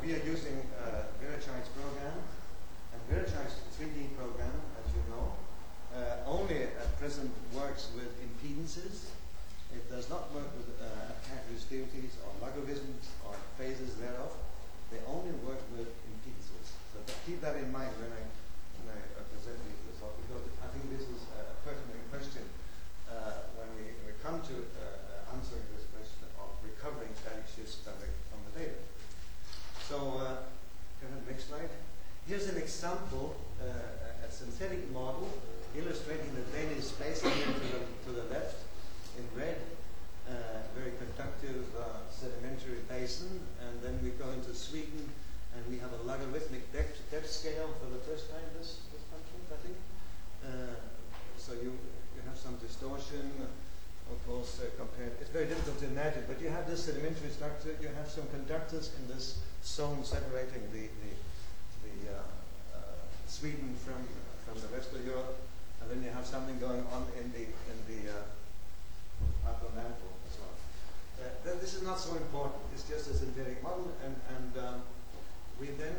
we are using Verichai's program, and Verichai's 3D program, as you know, only at present works with impedances. It does not work with apparent resistivities or logarithms or phases thereof. They only work with impedances. So keep that in mind when I present these results, because I think this is a pertinent question when we come to answering this question of recovering static shifts directly from the data. So, next slide. Here's an example, a synthetic model illustrating the Danish spacing here to the left in red, very conductive sedimentary basin, and then we go into Sweden and we have a logarithmic depth scale for the first time this country, I think. So you have some distortion, of course, compared. It's very difficult to imagine, but you have this sedimentary structure. You have some conductors in this zone separating the Sweden from the rest of Europe, and then you have something going on in the upper mantle as well. This is not so important. It's just a synthetic model, and we then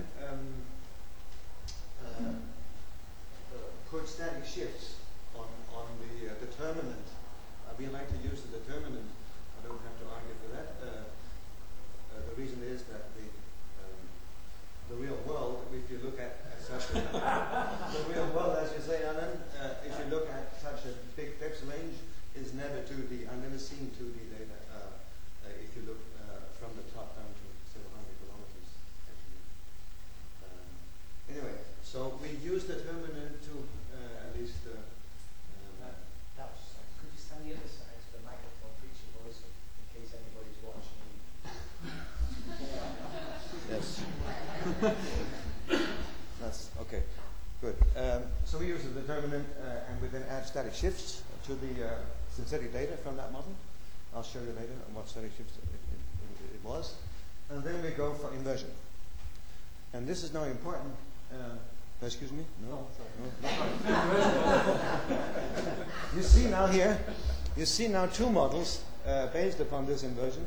put static shifts on the determinant. We like to use the determinant. I don't have to argue for that. The reason is that the real world, if you look at such the real world, as you say, Alan, if you look at such a big depth range, is never 2D. I've never seen 2D data if you look from the top down to several hundred kilometers, actually. Anyway, so we use determinant to at least. Could you stand the other side so the microphone fits your voice in case anybody's watching you? Yes. That's okay. Good. So we use the determinant, and we then add static shifts to the synthetic data from that model. I'll show you later what static shifts it was. And then we go for inversion. And this is now important. Excuse me? No? You see now here, you see now two models based upon this inversion.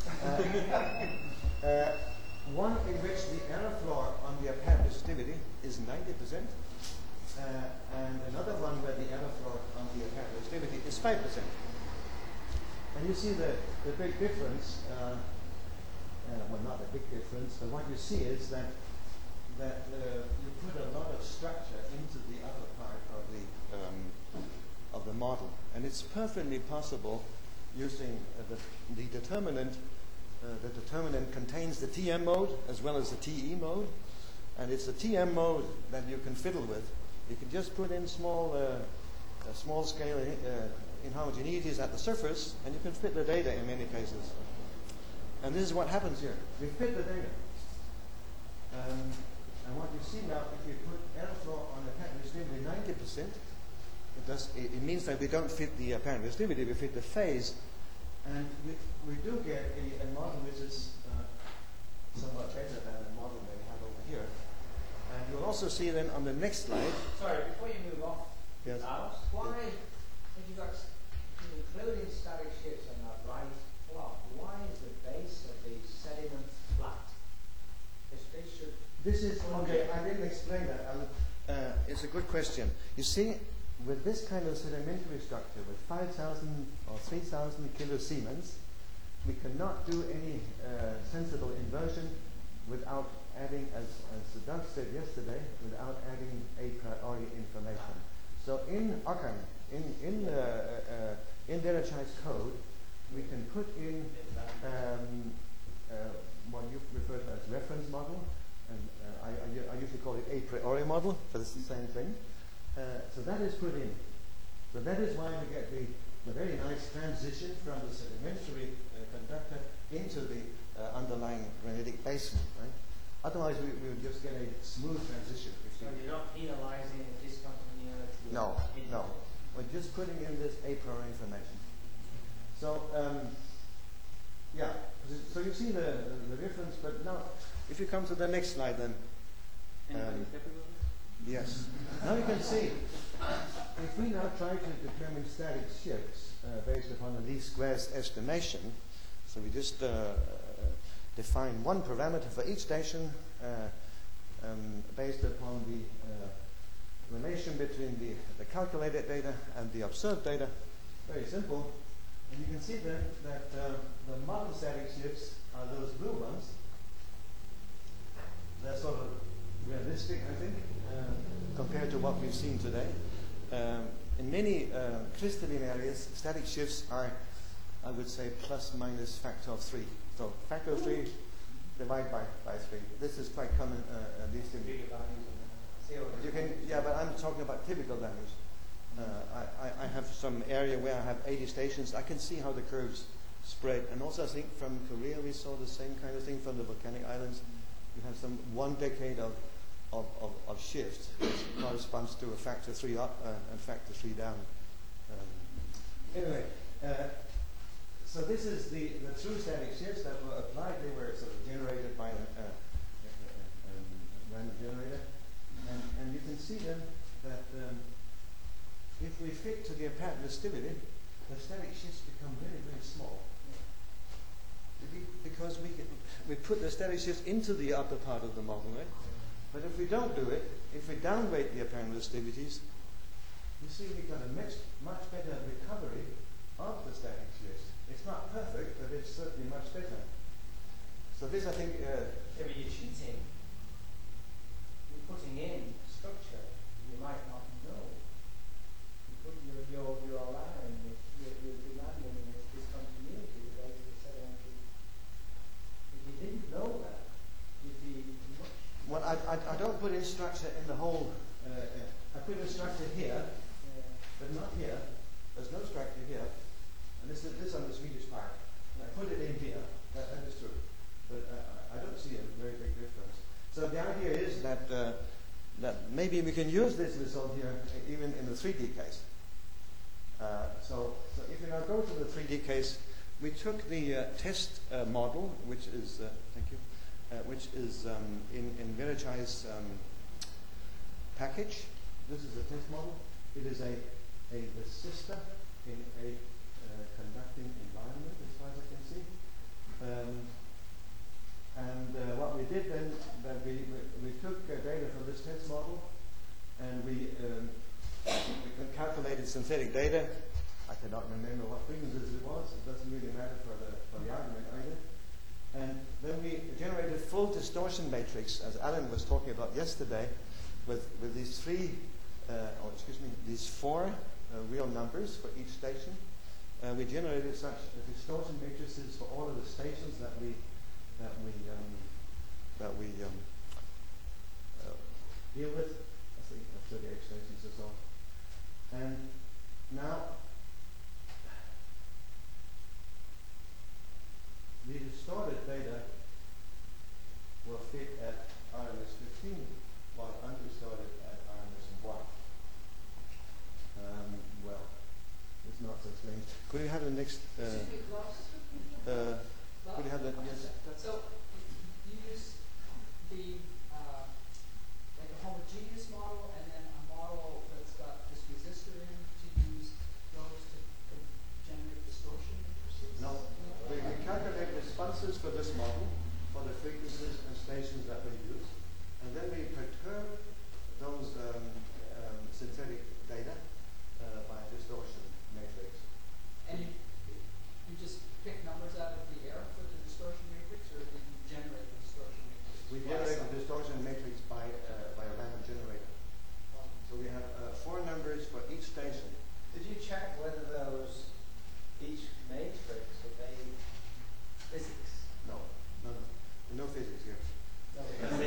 One in which the error floor on the apparent resistivity is 90%, and another one where the error floor on the apparent resistivity is 5%. And you see the big difference, well, not a big difference, but what you see is that you put a lot of structure into the upper part of the model, and it's perfectly possible using the determinant. The determinant contains the TM mode as well as the TE mode, and it's the TM mode that you can fiddle with. You can just put in small scale inhomogeneities at the surface, and you can fit the data in many cases. And this is what happens here. We fit the data. And what you see now, if you put error floor on apparent resistivity 90%, it means that we don't fit the apparent resistivity, we fit the phase. And we do get a model which is somewhat better than the model that we have over here. And you'll also see then on the next slide. Sorry, before you move off, yes. Alice, why, if you've got including static shifts on that right plot, why is the base of the sediment flat? This is, okay, I didn't explain that. It's a good question. You see, with this kind of sedimentary structure, with 5,000 or 3,000 kilosiemens, we cannot do any sensible inversion without adding, as Doug said yesterday, without adding a priori information. So in Ockham, in Verichai's code, we can put in what you refer to as reference model, and I usually call it a priori model, but it's the same thing. So that is put in. So that is why we get the very nice transition from the sedimentary conductor into the underlying granitic basement, right? Otherwise, we would just get a smooth transition. So you're not penalizing discontinuity? No. We're just putting in this a priori information. So, yeah. So you see the difference, but now, if you come to the next slide, then. Yes. Now you can see, if we now try to determine static shifts based upon the least squares estimation, so we just define one parameter for each station based upon the relation between the calculated data and the observed data. Very simple. And you can see then that the model static shifts are those blue ones. They're sort of realistic, I think, compared to what we've seen today. In many crystalline areas, static shifts are, I would say, plus minus factor of 3. So factor of 3 divided by 3. This is quite common, at least in bigger values. You can, yeah, but I'm talking about typical values. I have some area where I have 80 stations. I can see how the curves spread. And also I think from Korea we saw the same kind of thing from the volcanic islands. You have some 1 decade of shift, which corresponds to a factor 3 up and factor 3 down. Anyway, so this is the true static shifts that were applied. They were sort of generated by a random generator. And you can see then that if we fit to the apparent resistivity, the static shifts become very, very small. Because we put the static shifts into the upper part of the model, right? But if we don't do it, if we downweight the apparent resistivities, you see we got a much better recovery of the static shifts. It's not perfect, but it's certainly much better. So this, I think... but you're cheating. You're putting in structure you might not know. You're allowing, you're demanding this discontinuity the way the sedimentary. If you didn't know that, you'd be much... Well, I don't put in structure in the whole... I put in structure here, but not here. There's no structure here. And this on the Swedish part. I put it in here. That is true. But I don't see a very big difference. So the idea is that maybe we can use this result here even in the 3D case. So if we now go to the 3D case, we took the test model, which is which is in Verichai's package. This is a test model. It is a resistor in a conducting environment, as far as I can see. What we did then, that we took data from this test model, and we calculated synthetic data. I cannot remember what frequencies it was. It doesn't really matter for the argument either. And then we generated full distortion matrix, as Alan was talking about yesterday, with these these 4 real numbers for each station. We generated such distortion matrices for all of the stations that we deal with. I think 38 stations or so. And now the distorted data will fit at RMS 15, while undistorted at RMS 1. Well, it's not so strange. Could you have the next? Could you have the? Yes. So you use the like a homogeneous model and then a model that's got this resistor in to use those to generate distortion matrices? No. We calculate responses for this model for the frequencies and stations that we use, and then we perturb those synthetic data by distortion matrix. And you just pick numbers out of the air for the distortion matrix, or did you generate the distortion matrix? We generate the distortion matrix by a random generator. So we have 4 numbers for each station. Did you check whether each matrix obeyed physics? No. No physics here. No.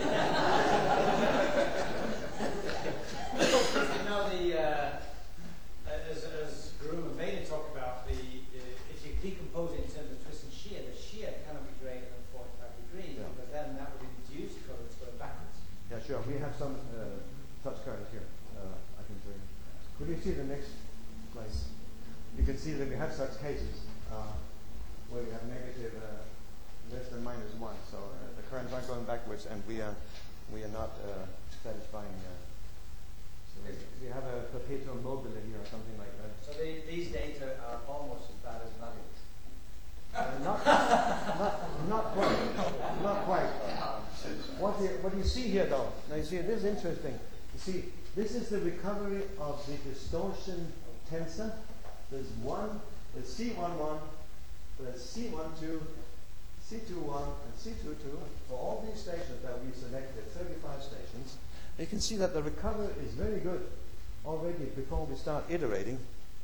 As Groom and Bailey talked about, if you decompose it in terms of twist and shear, the shear cannot be greater than 45 degrees, Yeah. because then that would induce currents going backwards. Yeah, sure. We have some such currents here. I can show you. Could you see the next place? You can see that we have such cases where we have negative less than -1. So the currents are going backwards, and we are not satisfying. So we have a perpetuum mobile here or something like that. So these data are almost as bad as values. Not quite. Not quite. What you see here, though, now you see, this is interesting. You see, this is the recovery of the distortion tensor. There's C11, there's C12, C21, and C22. For all these stations that we selected, 35 stations, you can see that the recovery is very good already before we start iterating.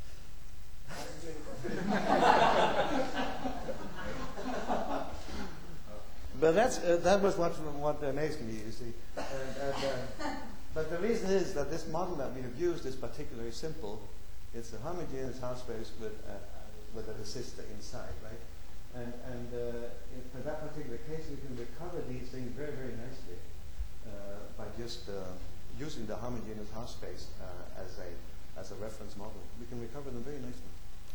But that was what amazed me, you see. But the reason is that this model that we have used is particularly simple. It's a homogeneous half space with a resistor inside, right? And for that particular case, we can recover these things very, very nicely by just using the homogeneous half space as a reference model. We can recover them very nicely.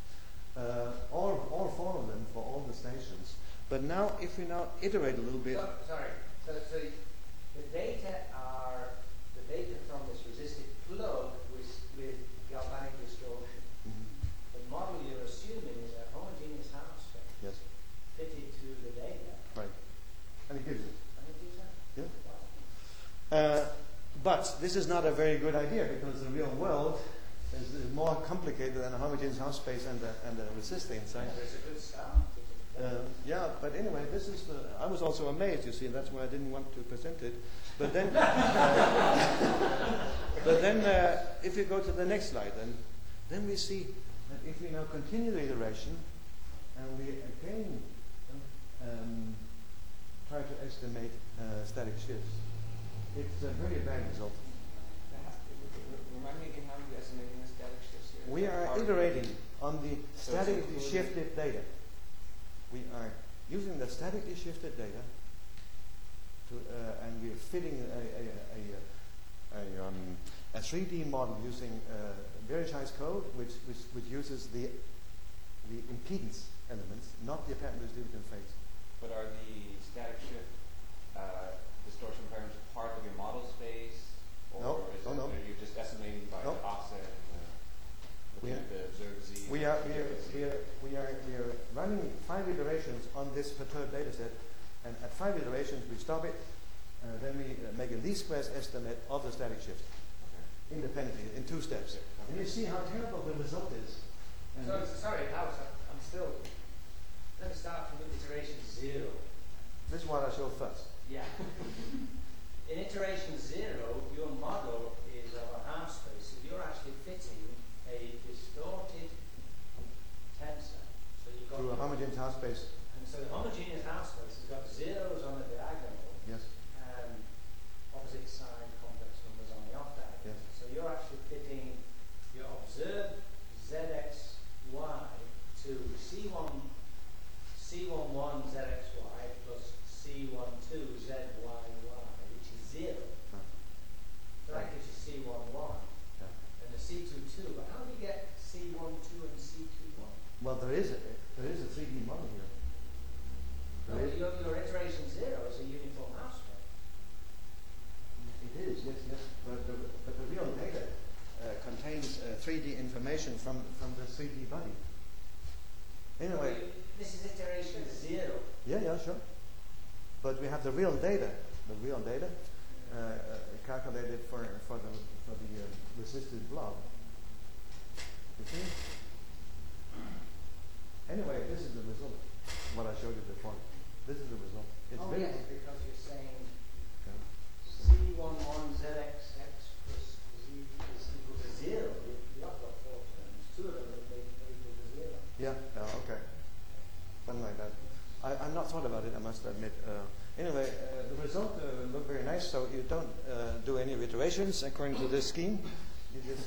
All four of them for all the stations. But now, if we now iterate a little bit. So the data are the data from this resistive plug with galvanic distortion. Mm-hmm. The model you're assuming is a homogeneous half space. Yes. Fitted to the data. Right. And it gives it. And it gives that. Yeah. Wow. But this is not a very good idea because the real world is more complicated than a homogeneous half space and a resistor inside. Yeah, it's a good start. Yeah, but anyway, this is. I was also amazed. You see, that's why I didn't want to present it. But then, if you go to the next slide, then we see that if we now continue the iteration, and we again try to estimate static shifts, it's a very bad result. Remind me again how you're estimating the static shifts here. We are iterating on the statically shifted data. We are using the statically shifted data and we are fitting a 3D model using Verichai's code, which uses the impedance elements, not the apparent resistivity phase. But are the static shift distortion parameters part of your model space, or No. are you just estimating by the offset and looking at the observed Z? We are running 5 iterations on this perturbed data set, and at 5 iterations we stop it, then we make a least squares estimate of the static shift independently in 2 steps. Okay. And you see how terrible the result is. And Sorry, House, I'm still. Let me start from iteration 0. this is what I show first. Yeah. In iteration 0, your model is of a half space, so you're actually fitting a distorted tensor. So you've got Through a homogeneous half space. and so the homogeneous half space has got zeros on the diagonal Yes. and opposite sign complex numbers on the off diagonal. Yes. So you're actually fitting your observed ZXY to C11 ZXY plus C12 ZYY, which is 0. So that gives you C11 Yeah. and the C22. But how do you get C12 and C21? Well, there is a 3D model here. No, There is. your iteration 0 is a uniform half space. It is, yes. But the real data contains 3D information from the 3D body. Anyway. This is iteration 0. Yeah, sure. But we have the real data calculated for the resisted blob. You see? Anyway, this is the result. What I showed you before. This is the result. It's very yes, because you're saying okay. C11 ZXX plus Z is equal to 0. You've got 4 terms. 2 of them are equal to 0. Yeah, okay. Something like that. I'm not thought about it, I must admit. Anyway, the result looked very nice, so you don't do any iterations according to this scheme. You just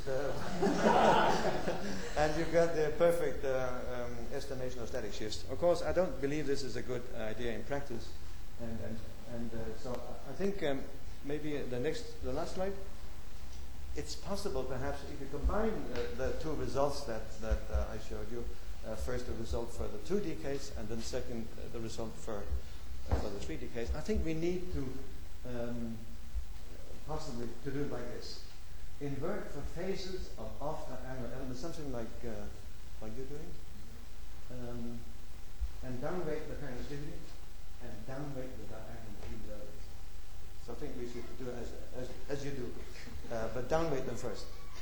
and you got the perfect estimation of static shifts. Of course, I don't believe this is a good idea in practice, and so I think maybe the last slide. It's possible, perhaps, if you combine the 2 results that I showed you. First, the result for the 2D case, and then second, the result for the 3D case. I think we need to possibly to do it like this: invert for phases of off-diagonal elements, something like you're doing. and downweight the permittivity and downweight the diagonal values. So I think we should do it as you do, but downweight them first.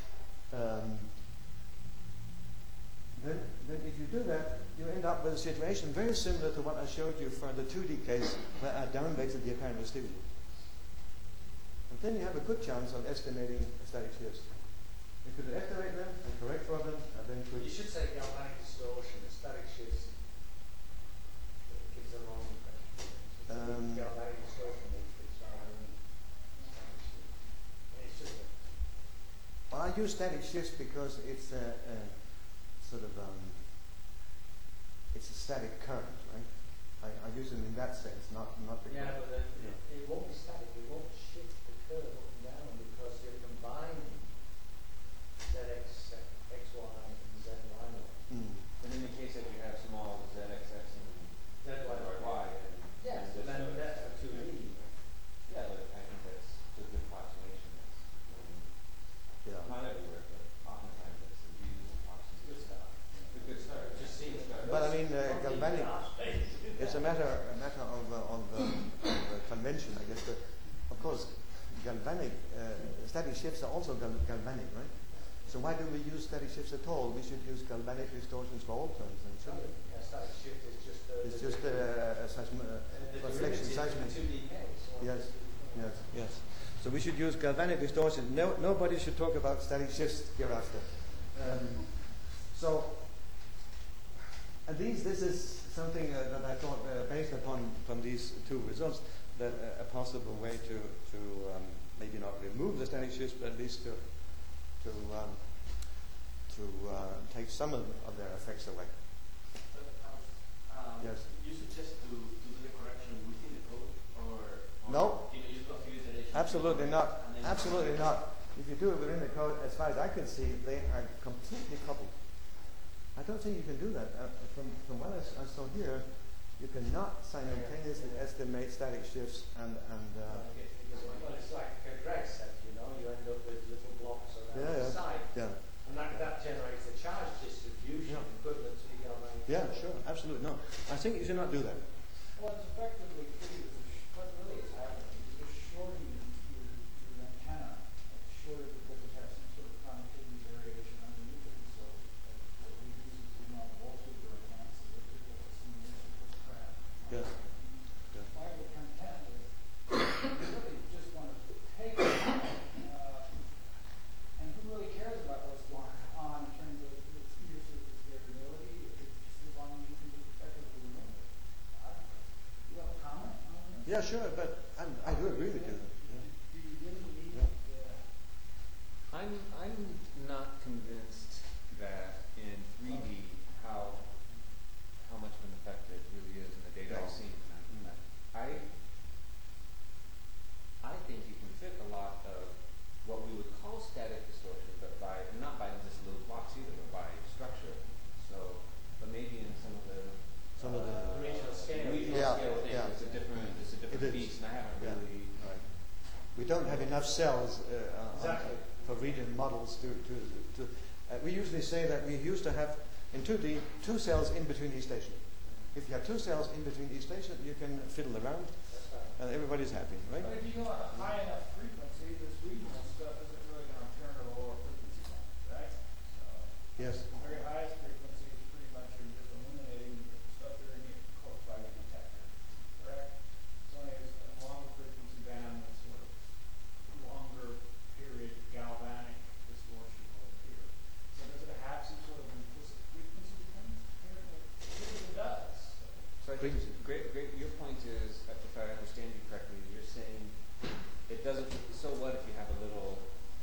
Then if you do that, you end up with a situation very similar to what I showed you for the 2D case where I downweighted the apparent resistivity. And then you have a good chance of estimating static shifts. You could estimate them and correct for them, and then You should say galvanic distortion. The static shifts gives the wrong impression. Galvanic distortion matrix rather than static shift. It's just Well, I use static shifts because it's a sort of it's a static current, right? I use them in that sense, not the yeah, current. but it won't be static. It won't shift the curve up and down because you're combining ZX, XY, and ZY. And in the case that you have small ZXX and ZY. and Yes, and then this- that's for 2D. yeah, but I think that's a good approximation. Yeah. Not everywhere, but oftentimes it's a usable approximation. Good stuff. It's a good start. Just seems But I mean, galvanic. It's a matter of convention, I guess. But of course, galvanic static shifts are also galvanic, right? So why do we use static shifts at all? We should use galvanic distortions for all terms. And so Yeah, static shift is just it's just a reflection seismic. 2D case. Yes, yes, yes. So we should use galvanic distortion. Nobody should talk about static shifts hereafter. And this is something that I thought, based upon from these two results, that a possible way to maybe not remove the static shifts, but at least to take some of their effects away. Yes. You suggest to do the correction within the code, or No. you use configuration? Absolutely not. Absolutely not. If you do it within the code, as far as I can see, they are completely coupled. I don't think you can do that. From what I saw here, you cannot simultaneously estimate static shifts and Well, it's like Greg said, you end up with little blocks around the side. yeah. And that generates a charge distribution equivalent to the galvanic. Yeah, sure, absolutely. No, I think you should not do that. Well, it's effectively what really is happening is you're shorting your antenna, shorter because it has some sort of conductivity variation underneath it. So what we use is voltage or enhance it with some municipal crap. Yeah. Why would turn 10 is you really just want to take it and who really cares about what's going on in terms of its ear surface variability? It's just as long as you can just effectively remove it. You have a comment on this? Yeah, sure, but I do agree with you. Do you really need I'm not convinced that in 3D how much of an effect it really is in the data I've seen. I think you can fit a lot of what we would call static distortion, but not by just little blocks either, but by structure. So, but maybe in some of the Regional scale. things, yeah. it's a different It is. beast, and I haven't Yeah. really. Right. We don't have enough cells Exactly. for region models to we usually say that we used to have in 2D 2 cells in between each station. If you have 2 cells in between each station, you can fiddle around That's right. and everybody's happy, right? But if you go at a high enough frequency, this regional stuff isn't really going to turn to a lower frequency one, right? So Yes. the very highest frequency is pretty much you're just eliminating the stuff that are close by the detector, correct? It's only a longer frequency band with sort of longer period galvanic distortion will appear. So does it have some sort of implicit frequency dependence here? It does. So I think great. Your point is, if I understand you correctly, you're saying it doesn't. So what if you have a little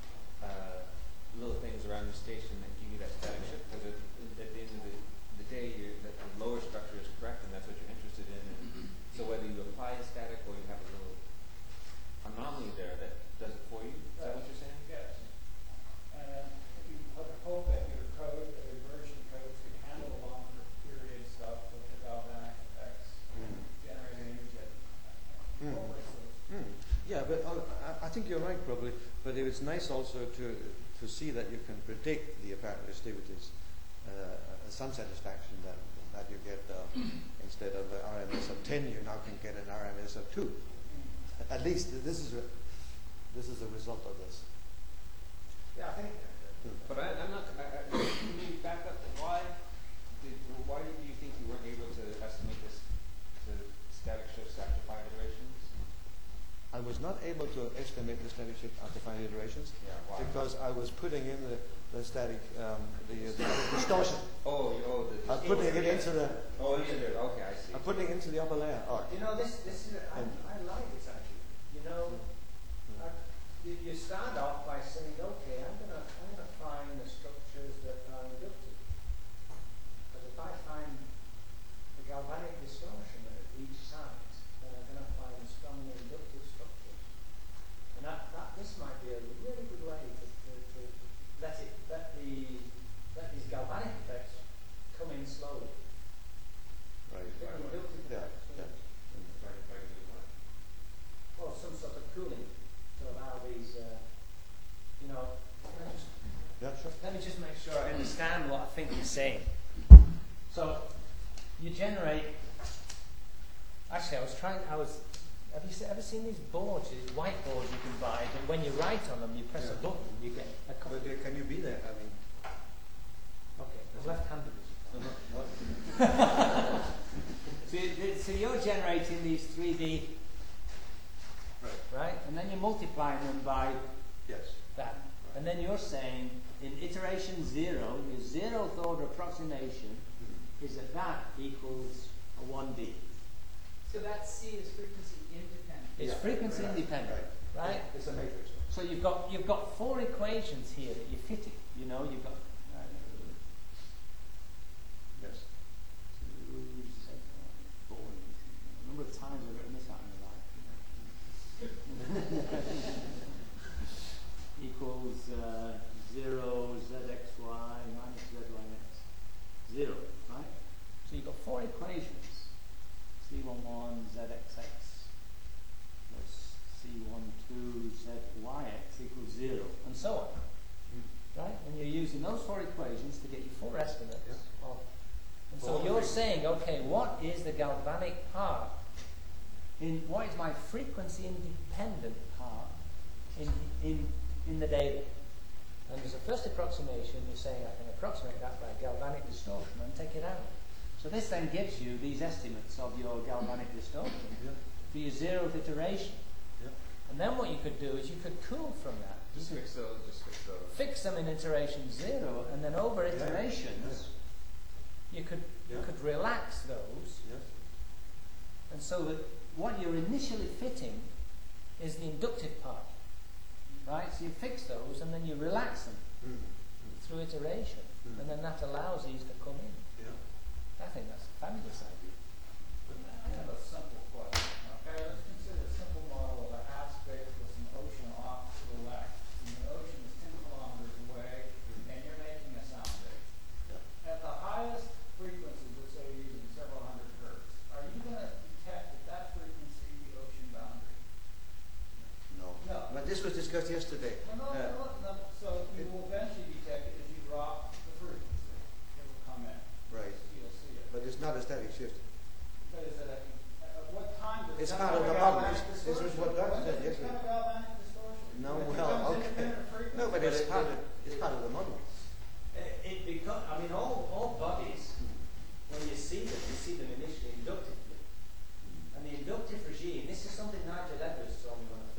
things around your station that give you that static shift? Because at the end of the day, that the lower structure is correct, and that's what you're interested in. And so whether you apply a static or you have a little anomaly there that does it for you, is that what you're saying? Yes. And you hope that your code, the version codes can handle the longer period stuff with the galvanic effects, generating energy. Incorporates those. Yeah, but I think you're right probably. But it is nice also to see that you can predict the apparent resistivities some satisfaction that you get instead of RMS of 10, you now can get an RMS of 2. At least this is a result of this. Yeah, I think. But I'm not. Can you back up? Why do you think you weren't able to estimate this to static shifts after 5 iterations? I was not able to estimate the static shift after 5 iterations because I was putting in the static the distortion. I'm putting it into the. Okay, I see. I'm putting it into the upper layer. Oh. You know, this is. I like this actually. You know, you start off by saying, okay, I'm gonna find the structures that are inductive. But if I find the galvanic distortion at each side, then I'm gonna find strongly inductive structures. And this might be a really good way to let these galvanic effects come in slowly. Right. Inductive effects. Well, some sort of cooling to allow these, let me just make sure I understand what I think you're saying. So, you generate, actually have you ever seen these boards, these whiteboards you can buy, and when you write on them, you press a button, you get a copy. But can you be there? I mean, Okay, I'm left-handed. So you're generating these 3D, right? And then you're multiplying them by that. And then you're saying, in iteration 0, your 0th order approximation is that equals a 1D. So that C is frequency independent. It's frequency independent, right? It's a matrix. So you've got 4 equations here that you're fitting. You know, you've got Yes. a number of times I've written this out in my life. Equals 0 zxy minus zyx 0, right? So you've got 4 equations. C11 zxx plus C12 zyx equals 0, and so on. Right? And you're using those 4 equations to get your 4 estimates. Of, and so you're saying, okay, what is the galvanic part? What is my frequency independent part in the data? And as a first approximation, you're saying I can approximate that by galvanic distortion and take it out. So this then gives you these estimates of your galvanic distortion for your 0th iteration. And then what you could do is you could cool from that. Just fix those. Fix them in iteration 0, and then over iterations, you could relax those. And so that what you're initially fitting is the inductive part. Right? So you fix those and then you relax them through iteration. And then that allows these to come in. I think that's a fabulous idea. I have a simple question. Okay, let's consider a simple model of a half space with an ocean off to the left. And the ocean is 10 kilometers away, and you're making a sound wave. At the highest frequencies, let's say you're using several hundred hertz, are you going to detect at that frequency the ocean boundary? No. No. But this was discussed yesterday. No. So you will eventually detect it as you drop the frequency. It will come in. Right. You'll see it. But it's not a static shift. But is it at what time does It's it part of the model. This is what Doug said It's yesterday. kind of galvanic distortion. No, It well, becomes okay. independent frequency. No, but it's part of the model. It becomes, I mean, all bodies, when you see them initially inductively. And the inductive regime, this is something Nigel Evers told me when I